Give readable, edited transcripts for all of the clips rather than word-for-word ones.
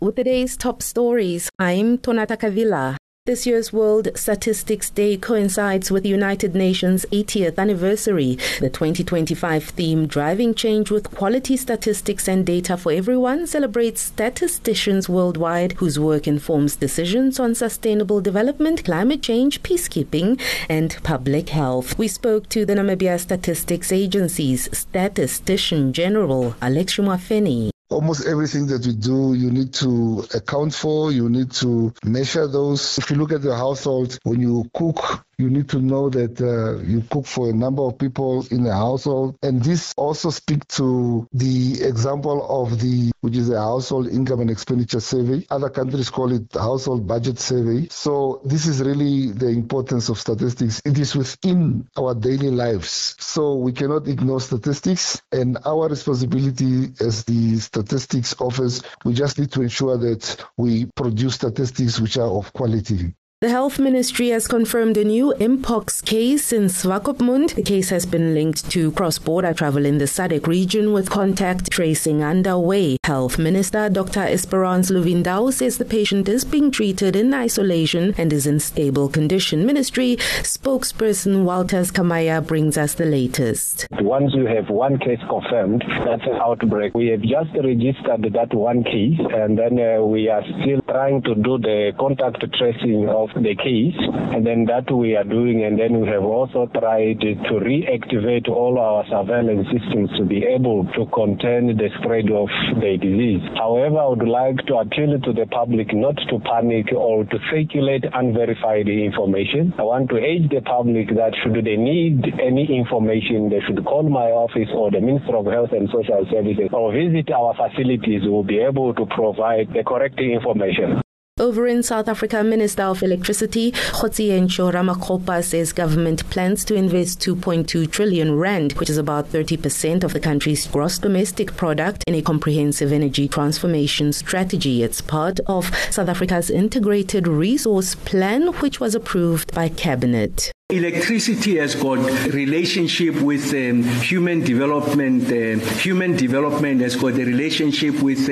With today's top stories, I'm Tonata Kavila. This year's World Statistics Day coincides with the United Nations 80th anniversary. The 2025 theme, Driving Change with Quality Statistics and Data for Everyone, celebrates statisticians worldwide whose work informs decisions on sustainable development, climate change, peacekeeping, and public health. We spoke to the Namibia Statistics Agency's Statistician General, Alex Shumafeni. Almost everything that we do, you need to account for, you need to measure those. If you look at the household, when you cook, you need to know that you cook for a number of people in the household. And this also speaks to the example of which is a household income and expenditure survey. Other countries call it household budget survey. So this is really the importance of statistics. It is within our daily lives. So we cannot ignore statistics, and our responsibility as the Statistics Office, we just need to ensure that we produce statistics which are of quality. The Health Ministry has confirmed a new Mpox case in Swakopmund. The case has been linked to cross-border travel in the SADC region with contact tracing underway. Health Minister Dr. Esperance Luvindau says the patient is being treated in isolation and is in stable condition. Ministry spokesperson Walters Kamaya brings us the latest. Once you have one case confirmed, that's an outbreak. We have just registered that one case, and then we are still trying to do the contact tracing of the case, and then that we are doing, and then we have also tried to reactivate all our surveillance systems to be able to contain the spread of the disease. However, I would like to appeal to the public not to panic or to circulate unverified information. I want to urge the public that should they need any information, they should call my office or the Minister of Health and Social Services or visit our facilities. We will be able to provide the correct information. Over in South Africa, Minister of Electricity, Kgotsientsho Ramakgopa, says government plans to invest 2.2 trillion rand, which is about 30% of the country's gross domestic product, in a comprehensive energy transformation strategy. It's part of South Africa's integrated resource plan, which was approved by Cabinet. Electricity has got relationship with human development. Human development has got a relationship with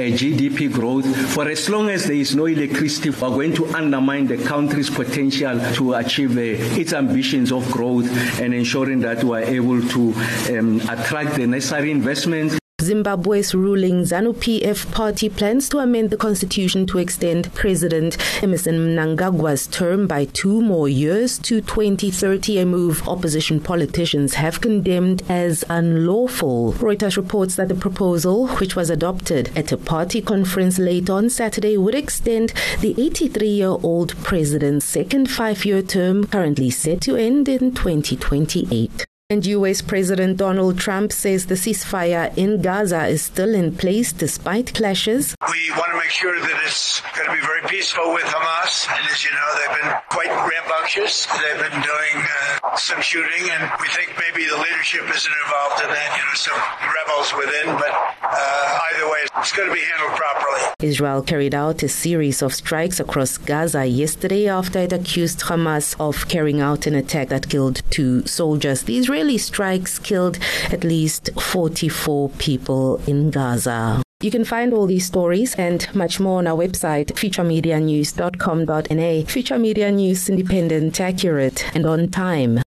GDP growth. For as long as there is no electricity, we are going to undermine the country's potential to achieve its ambitions of growth and ensuring that we are able to attract the necessary investments. Zimbabwe's ruling ZANU-PF party plans to amend the constitution to extend President Emmerson Mnangagwa's term by 2 more years to 2030, a move opposition politicians have condemned as unlawful. Reuters reports that the proposal, which was adopted at a party conference late on Saturday, would extend the 83-year-old president's second 5-year term, currently set to end in 2028. And U.S. President Donald Trump says the ceasefire in Gaza is still in place despite clashes. We want to make sure that it's going to be very peaceful with Hamas. And as you know, they've been quite rambunctious. They've been doing some shooting, and we think maybe the leadership isn't involved in that. Some rebels within, but either way, it's going to be handled properly. Israel carried out a series of strikes across Gaza yesterday after it accused Hamas of carrying out an attack that killed 2 soldiers. The Israeli strikes killed at least 44 people in Gaza. You can find all these stories and much more on our website, futuremedianews.com.na. Future Media News, independent, accurate, and on time.